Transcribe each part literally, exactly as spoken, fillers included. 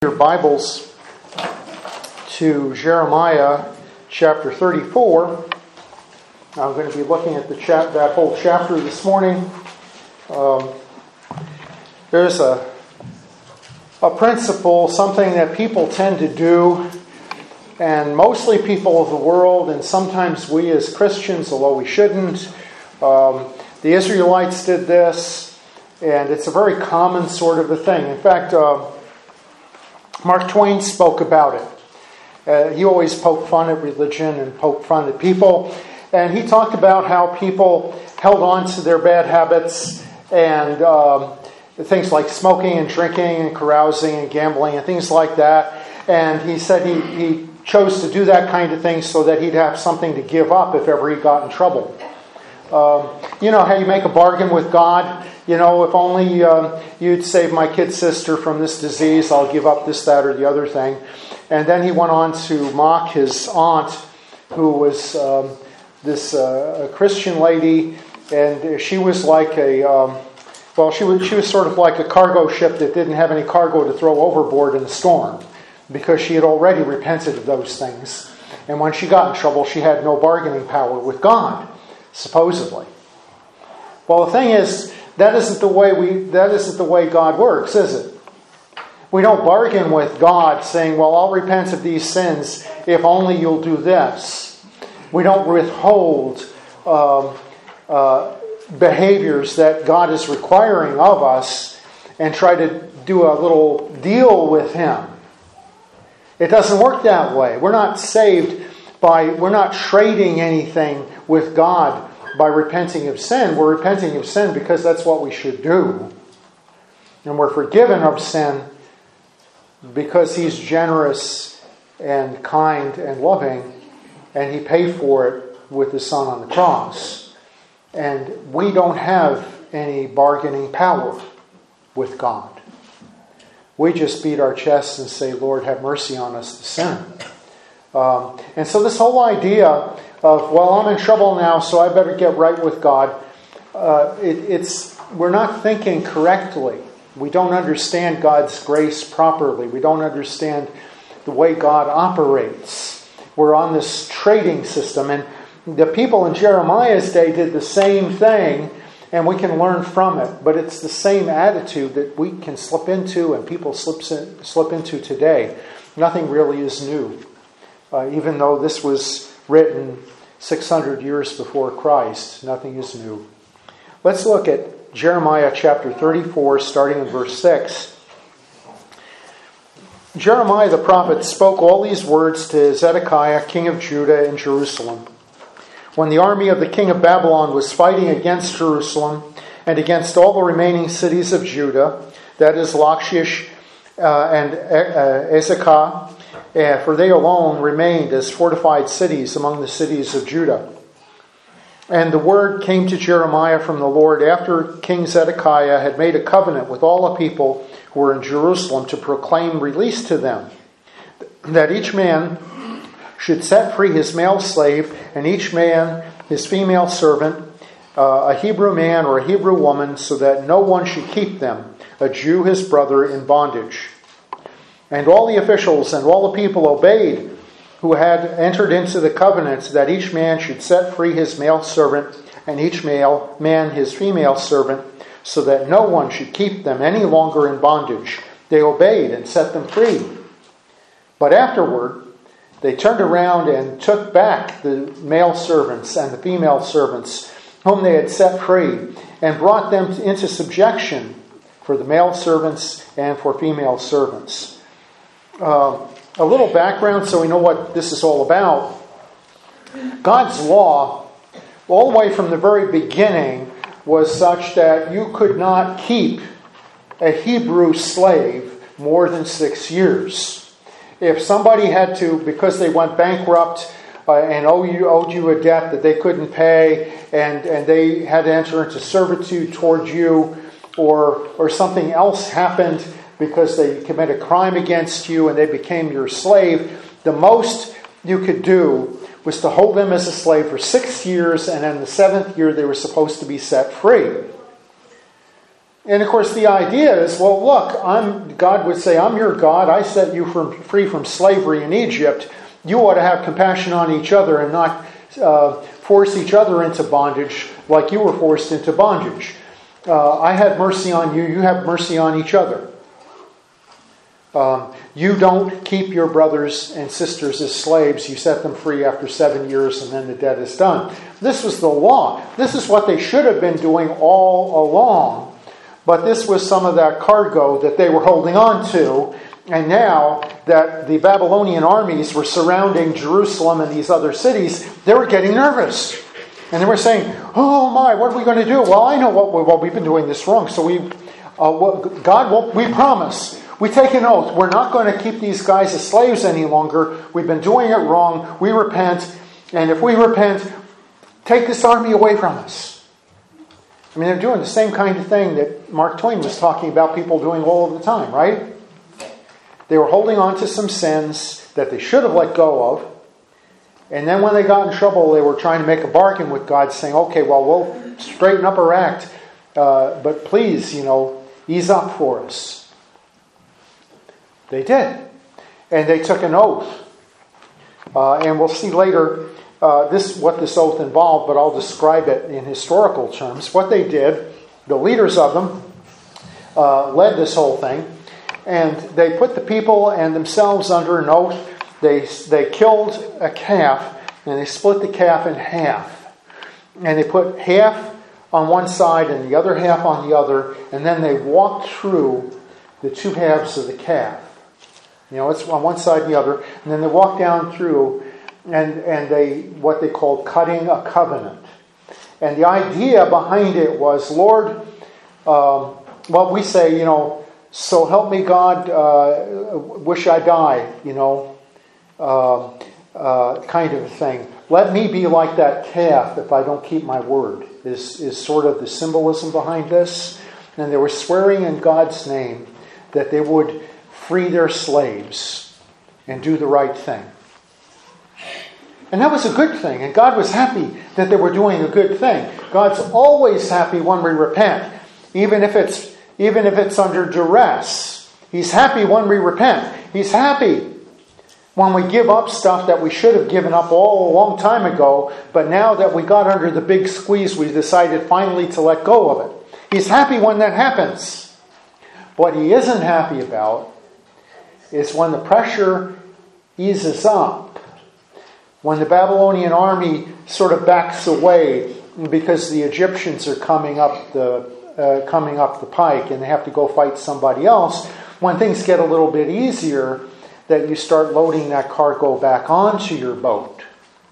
Your Bibles to Jeremiah chapter thirty-four. I'm going to be looking at the chap- that whole chapter this morning. Um, there's a, a principle, something that people tend to do, and mostly people of the world, and sometimes we as Christians, although we shouldn't. Um, the Israelites did this, and it's a very common sort of a thing. In fact, uh, Mark Twain spoke about it. Uh, he always poked fun at religion and poked fun at people. And he talked about how people held on to their bad habits and um, things like smoking and drinking and carousing and gambling and things like that. And he said he, he chose to do that kind of thing so that he'd have something to give up if ever he got in trouble. Um, you know how you make a bargain with God? You know, if only um, you'd save my kid sister from this disease, I'll give up this, that, or the other thing. And then he went on to mock his aunt, who was um, this uh, a Christian lady, and she was like a, um, well, she was she was sort of like a cargo ship that didn't have any cargo to throw overboard in a storm, because she had already repented of those things. And when she got in trouble, she had no bargaining power with God, supposedly. Well, the thing is, that isn't the way we that isn't the way God works, is it? We don't bargain with God saying, well, I'll repent of these sins if only you'll do this. We don't withhold um, uh, behaviors that God is requiring of us and try to do a little deal with Him. It doesn't work that way. We're not saved by, we're not trading anything with God by repenting of sin. We're repenting of sin because that's what we should do. And we're forgiven of sin because He's generous and kind and loving, and He paid for it with His Son on the cross. And we don't have any bargaining power with God. We just beat our chests and say, Lord, have mercy on us, the sinner. Um, and so this whole idea of, well, I'm in trouble now, so I better get right with God, uh, it, it's we're not thinking correctly. We don't understand God's grace properly. We don't understand the way God operates. We're on this trading system. And the people in Jeremiah's day did the same thing, and we can learn from it. But it's the same attitude that we can slip into and people slip, in, slip into today. Nothing really is new. Uh, even though this was written six hundred years before Christ, nothing is new. Let's look at Jeremiah chapter thirty-four, starting in verse six. Jeremiah the prophet spoke all these words to Zedekiah, king of Judah, in Jerusalem, when the army of the king of Babylon was fighting against Jerusalem and against all the remaining cities of Judah, that is Lachish uh, and uh, Ezekah, Uh, for they alone remained as fortified cities among the cities of Judah. And the word came to Jeremiah from the Lord after King Zedekiah had made a covenant with all the people who were in Jerusalem to proclaim release to them, that each man should set free his male slave and each man his female servant, uh, a Hebrew man or a Hebrew woman, so that no one should keep them, a Jew his brother, in bondage. And all the officials and all the people obeyed, who had entered into the covenant, that each man should set free his male servant and each male man his female servant, so that no one should keep them any longer in bondage. They obeyed and set them free. But afterward, they turned around and took back the male servants and the female servants whom they had set free, and brought them into subjection for the male servants and for female servants. Uh, a little background so we know what this is all about. God's law, all the way from the very beginning, was such that you could not keep a Hebrew slave more than six years. If somebody had to, because they went bankrupt uh, and owed you, owed you a debt that they couldn't pay, and, and they had to enter into servitude towards you, or or something else happened because they committed a crime against you and they became your slave, the most you could do was to hold them as a slave for six years, and in the seventh year they were supposed to be set free. And of course the idea is, well, look, I'm, God would say, I'm your God. I set you from, free from slavery in Egypt. You ought to have compassion on each other and not uh, force each other into bondage like you were forced into bondage. Uh, I had mercy on you. You have mercy on each other. Um, you don't keep your brothers and sisters as slaves. You set them free after seven years and then the debt is done. This was the law. This is what they should have been doing all along. But this was some of that cargo that they were holding on to. And now that the Babylonian armies were surrounding Jerusalem and these other cities, they were getting nervous. And they were saying, oh my, what are we going to do? Well, I know what, we, well, we've been doing this wrong. So we, uh, what, God, well, we promise. We take an oath. We're not going to keep these guys as slaves any longer. We've been doing it wrong. We repent. And if we repent, take this army away from us. I mean, they're doing the same kind of thing that Mark Twain was talking about people doing all of the time, right? They were holding on to some sins that they should have let go of. And then when they got in trouble, they were trying to make a bargain with God, saying, okay, well, we'll straighten up our act. Uh, but please, you know, ease up for us. They did. And they took an oath. Uh, and we'll see later uh, this what this oath involved, but I'll describe it in historical terms. What they did, the leaders of them uh, led this whole thing. And they put the people and themselves under an oath. They, they killed a calf, and they split the calf in half. And they put half on one side and the other half on the other, and then they walked through the two halves of the calf. You know, it's on one side and the other. And then they walked down through, and, and they what they called cutting a covenant. And the idea behind it was, Lord, um, well, we say, you know, so help me God, uh, wish I die, you know, uh, uh, kind of a thing. Let me be like that calf if I don't keep my word, is, is sort of the symbolism behind this. And they were swearing in God's name that they would free their slaves and do the right thing. And that was a good thing. And God was happy that they were doing a good thing. God's always happy when we repent, even if it's even if it's under duress. He's happy when we repent. He's happy when we give up stuff that we should have given up all a long time ago, but now that we got under the big squeeze, we decided finally to let go of it. He's happy when that happens. What he isn't happy about is when the pressure eases up, when the Babylonian army sort of backs away because the Egyptians are coming up the uh, coming up the pike and they have to go fight somebody else. When things get a little bit easier, that you start loading that cargo back onto your boat.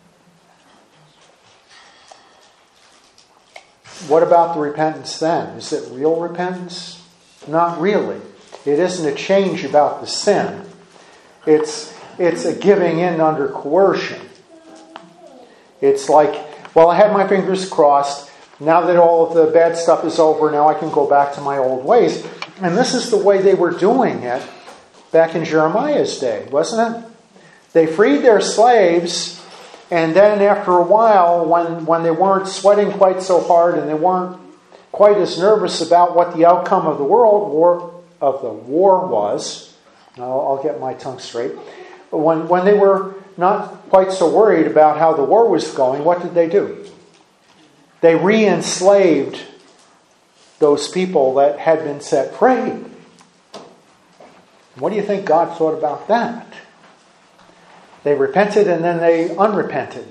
What about the repentance then? Is it real repentance? Not really. It isn't a change about the sin. It's it's a giving in under coercion. It's like, well, I had my fingers crossed. Now that all of the bad stuff is over, now I can go back to my old ways. And this is the way they were doing it back in Jeremiah's day, wasn't it? They freed their slaves, and then after a while, when, when they weren't sweating quite so hard and they weren't quite as nervous about what the outcome of the world war of the war was, I'll, I'll get my tongue straight. When when they were not quite so worried about how the war was going, what did they do? They re-enslaved those people that had been set free. What do you think God thought about that? They repented and then they unrepented.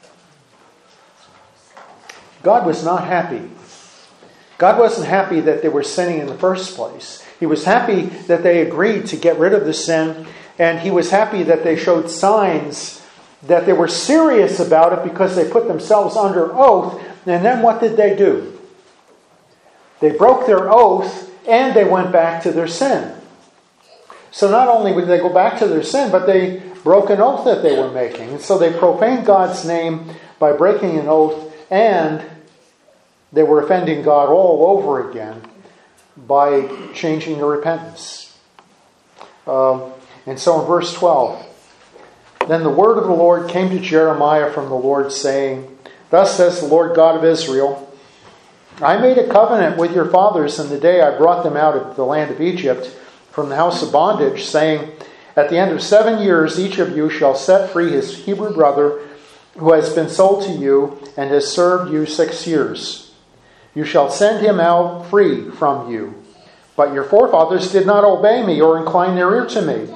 God was not happy. God wasn't happy that they were sinning in the first place. He was happy that they agreed to get rid of the sin, and he was happy that they showed signs that they were serious about it because they put themselves under oath. And then what did they do? They broke their oath and they went back to their sin. So not only would they go back to their sin, but they broke an oath that they were making. And so they profaned God's name by breaking an oath, and they were offending God all over again by changing their repentance. Um, and so in verse twelve, then the word of the Lord came to Jeremiah from the Lord, saying, Thus says the Lord God of Israel, I made a covenant with your fathers in the day I brought them out of the land of Egypt from the house of bondage, saying, at the end of seven years each of you shall set free his Hebrew brother who has been sold to you and has served you six years. You shall send him out free from you. But your forefathers did not obey me or incline their ear to me.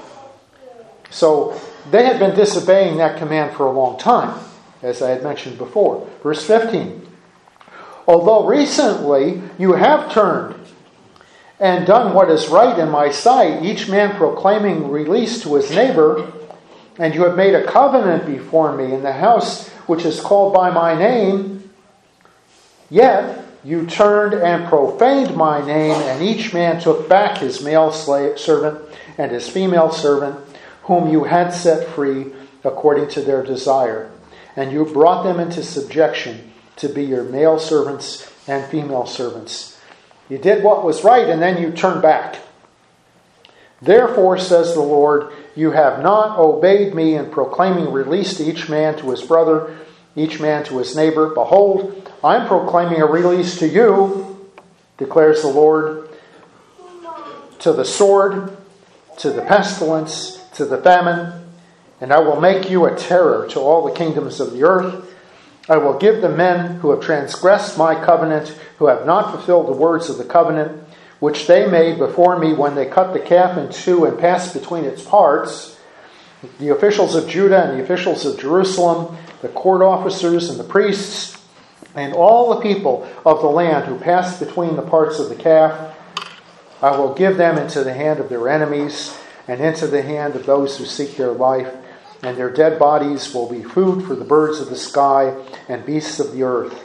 So they had been disobeying that command for a long time, as I had mentioned before. Verse fifteen. Although recently you have turned and done what is right in my sight, each man proclaiming release to his neighbor, and you have made a covenant before me in the house which is called by my name, yet you turned and profaned my name, and each man took back his male slave servant and his female servant, whom you had set free according to their desire. And you brought them into subjection to be your male servants and female servants. You did what was right, and then you turned back. Therefore, says the Lord, you have not obeyed me in proclaiming release to each man to his brother, each man to his neighbor. Behold, I'm proclaiming a release to you, declares the Lord, to the sword, to the pestilence, to the famine, and I will make you a terror to all the kingdoms of the earth. I will give the men who have transgressed my covenant, who have not fulfilled the words of the covenant, which they made before me when they cut the calf in two and passed between its parts, the officials of Judah and the officials of Jerusalem, the court officers and the priests, and all the people of the land who passed between the parts of the calf. I will give them into the hand of their enemies and into the hand of those who seek their life, and their dead bodies will be food for the birds of the sky and beasts of the earth.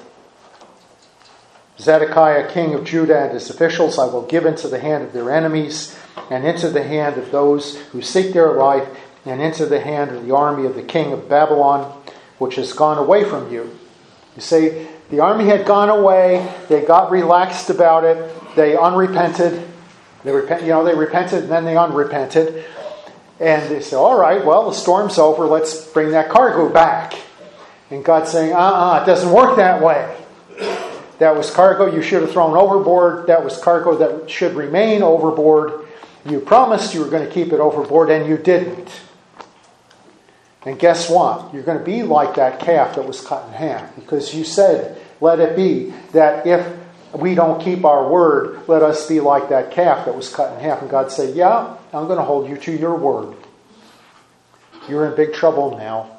Zedekiah, king of Judah, and his officials I will give into the hand of their enemies, and into the hand of those who seek their life, and into the hand of the army of the king of Babylon, which has gone away from you. You see, the army had gone away, they got relaxed about it, they unrepented, they repent, you know, they repented and then they unrepented. And they say, all right, well, the storm's over, let's bring that cargo back. And God's saying, uh-uh, it doesn't work that way. That was cargo you should have thrown overboard. That was cargo that should remain overboard. You promised you were going to keep it overboard, and you didn't. And guess what? You're going to be like that calf that was cut in half. Because you said, let it be that if we don't keep our word, let us be like that calf that was cut in half. And God said, yeah, I'm going to hold you to your word. You're in big trouble now.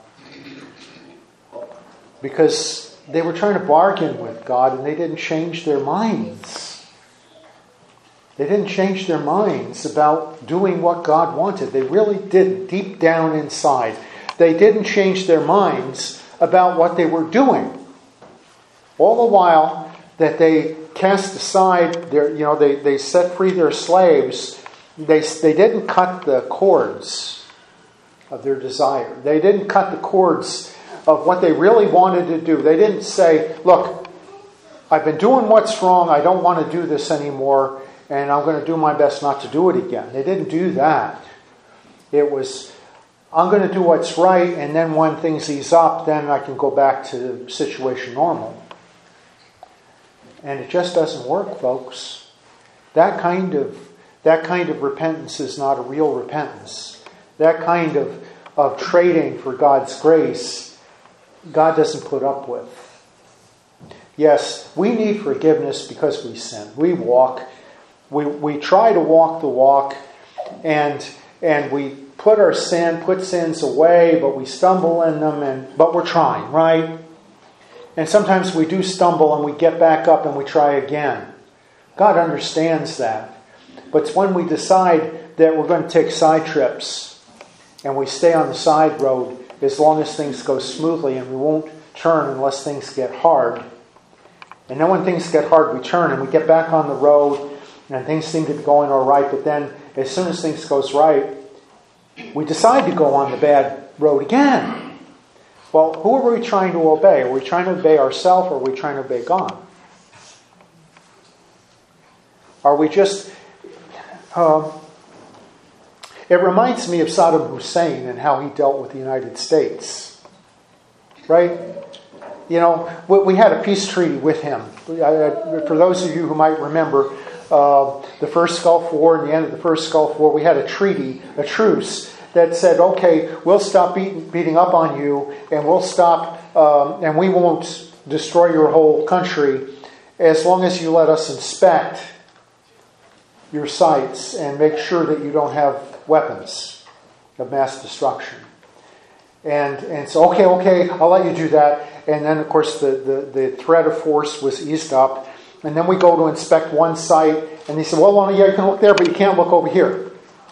Because they were trying to bargain with God and they didn't change their minds. They didn't change their minds about doing what God wanted. They really didn't, deep down inside. They didn't change their minds about what they were doing. All the while that they cast aside their, you know, they, they set free their slaves, they, they didn't cut the cords of their desire. They didn't cut the cords of what they really wanted to do. They didn't say, look, I've been doing what's wrong, I don't want to do this anymore, and I'm going to do my best not to do it again. They didn't do that. It was, I'm going to do what's right, and then when things ease up, then I can go back to the situation normal. And it just doesn't work, folks. That kind of that kind of repentance is not a real repentance. That kind of, of trading for God's grace, God doesn't put up with. Yes, we need forgiveness because we sin. We walk. We we try to walk the walk, and and we put our sin, put sins away, but we stumble in them, and but we're trying, right? And sometimes we do stumble and we get back up and we try again. God understands that. But it's when we decide that we're going to take side trips and we stay on the side road as long as things go smoothly, and we won't turn unless things get hard. And then when things get hard, we turn and we get back on the road and things seem to be going all right. But then as soon as things goes right, we decide to go on the bad road again. Well, who are we trying to obey? Are we trying to obey ourselves, or are we trying to obey God? Are we just... Um, it reminds me of Saddam Hussein and how he dealt with the United States. Right? You know, we, we had a peace treaty with him. I, I, for those of you who might remember, uh, the first Gulf War and the end of the first Gulf War, we had a treaty, a truce, that said, okay, we'll stop beat, beating up on you, and we'll stop, um, and we won't destroy your whole country as long as you let us inspect your sites and make sure that you don't have weapons of mass destruction. And and so, okay, okay, I'll let you do that. And then, of course, the, the, the threat of force was eased up. And then we go to inspect one site, and he said, well, well, yeah, you can look there, but you can't look over here.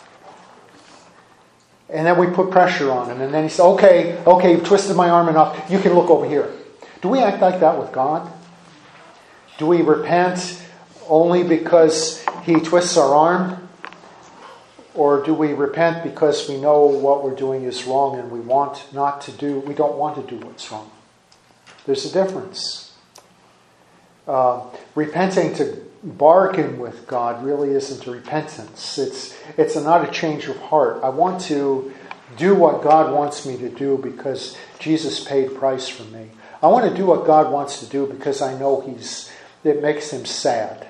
And then we put pressure on him. And then he said, okay, okay, you've twisted my arm enough. You can look over here. Do we act like that with God? Do we repent only because he twists our arm? Or do we repent because we know what we're doing is wrong and we want not to do, we don't want to do what's wrong? There's a difference. Uh, repenting to bargain with God really isn't a repentance. It's it's a, not a change of heart. I want to do what God wants me to do because Jesus paid price for me. I want to do what God wants to do because I know He's it makes Him sad.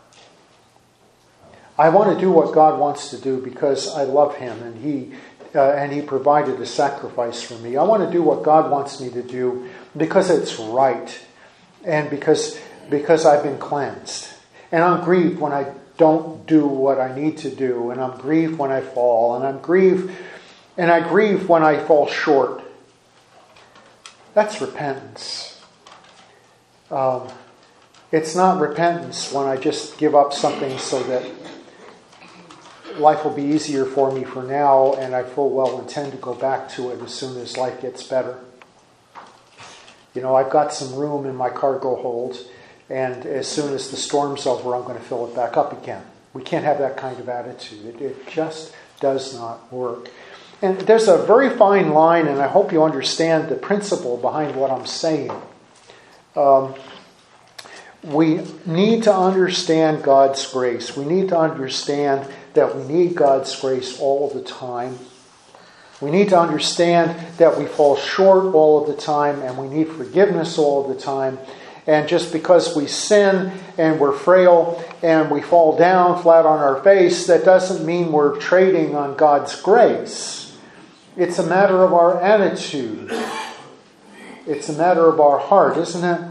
I want to do what God wants to do because I love Him and He uh, and He provided a sacrifice for me. I want to do what God wants me to do because it's right and because because I've been cleansed. And I'm grieved when I don't do what I need to do. And I'm grieved when I fall. And I'm grieved, and I grieve when I fall short. That's repentance. Um, it's not repentance when I just give up something so that life will be easier for me for now, and I full well intend to go back to it as soon as life gets better. You know, I've got some room in my cargo hold. And as soon as the storm's over, I'm going to fill it back up again. We can't have that kind of attitude. It, it just does not work. And there's a very fine line, and I hope you understand the principle behind what I'm saying. Um, we need to understand God's grace. We need to understand that we need God's grace all of the time. We need to understand that we fall short all of the time, and we need forgiveness all of the time. And just because we sin and we're frail and we fall down flat on our face, that doesn't mean we're trading on God's grace. It's a matter of our attitude. It's a matter of our heart, isn't it?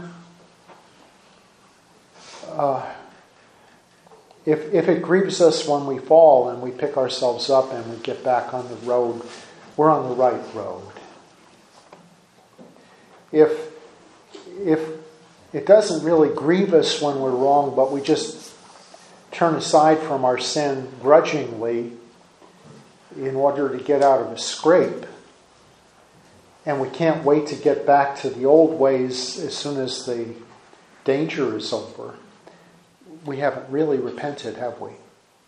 Uh, if, if it grieves us when we fall and we pick ourselves up and we get back on the road, we're on the right road. If if it doesn't really grieve us when we're wrong, but we just turn aside from our sin grudgingly in order to get out of a scrape, and we can't wait to get back to the old ways as soon as the danger is over, we haven't really repented, have we?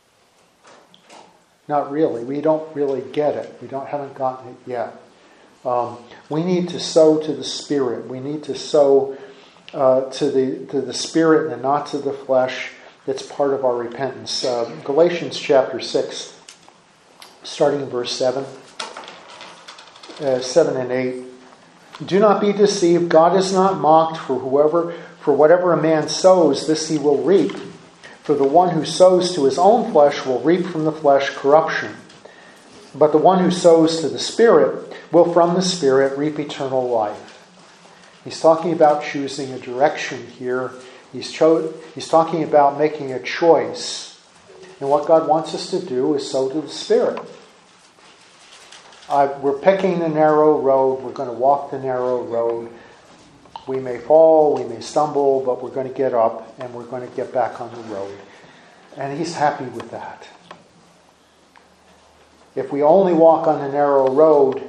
Not really. We don't really get it. We don't haven't gotten it yet. Um, we need to sow to the Spirit. We need to sow uh, to the to the Spirit and not to the flesh. That's part of our repentance. Uh, Galatians chapter six, starting in verse seven, uh, seven and eight. Do not be deceived. God is not mocked. For whoever, for whatever a man sows, this he will reap. For the one who sows to his own flesh will reap from the flesh corruption. But the one who sows to the Spirit will from the Spirit reap eternal life. He's talking about choosing a direction here. He's, cho- he's talking about making a choice. And what God wants us to do is sow to the Spirit. Uh, we're picking the narrow road. We're going to walk the narrow road. We may fall, we may stumble, but we're going to get up and we're going to get back on the road. And He's happy with that. If we only walk on the narrow road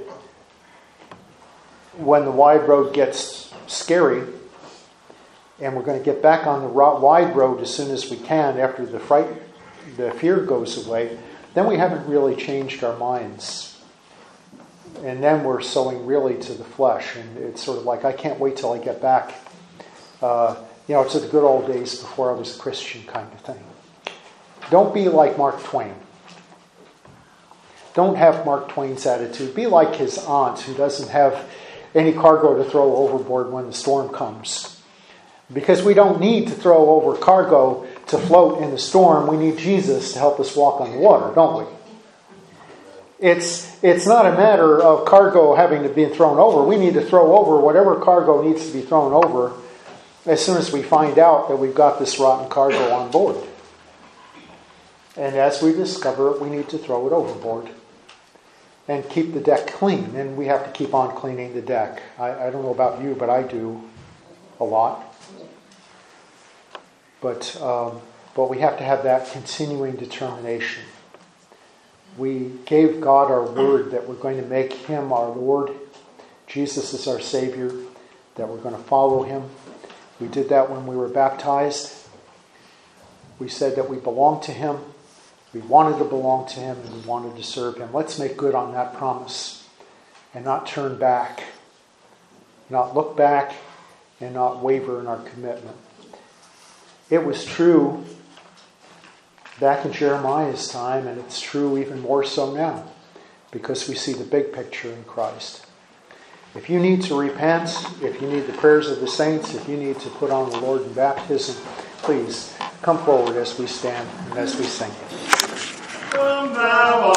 when the wide road gets scary, and we're going to get back on the wide road as soon as we can after the fright, the fear goes away, then we haven't really changed our minds. And then we're sowing really to the flesh. And it's sort of like, I can't wait till I get back, uh, you know, to the good old days before I was a Christian kind of thing. Don't be like Mark Twain. Don't have Mark Twain's attitude. Be like his aunt who doesn't have any cargo to throw overboard when the storm comes. Because we don't need to throw over cargo to float in the storm. We need Jesus to help us walk on the water, don't we? It's, it's not a matter of cargo having to be thrown over. We need to throw over whatever cargo needs to be thrown over as soon as we find out that we've got this rotten cargo on board. And as we discover it, we need to throw it overboard and keep the deck clean. And we have to keep on cleaning the deck. I, I don't know about you, but I do a lot. But, um, but we have to have that continuing determination. We gave God our word that we're going to make Him our Lord. Jesus is our Savior, that we're going to follow Him. We did that when we were baptized. We said that we belong to Him. We wanted to belong to Him and we wanted to serve Him. Let's make good on that promise and not turn back, not look back, and not waver in our commitment. It was true back in Jeremiah's time, and it's true even more so now, because we see the big picture in Christ. If you need to repent, if you need the prayers of the saints, if you need to put on the Lord in baptism, please come forward as we stand and as we sing. Come thou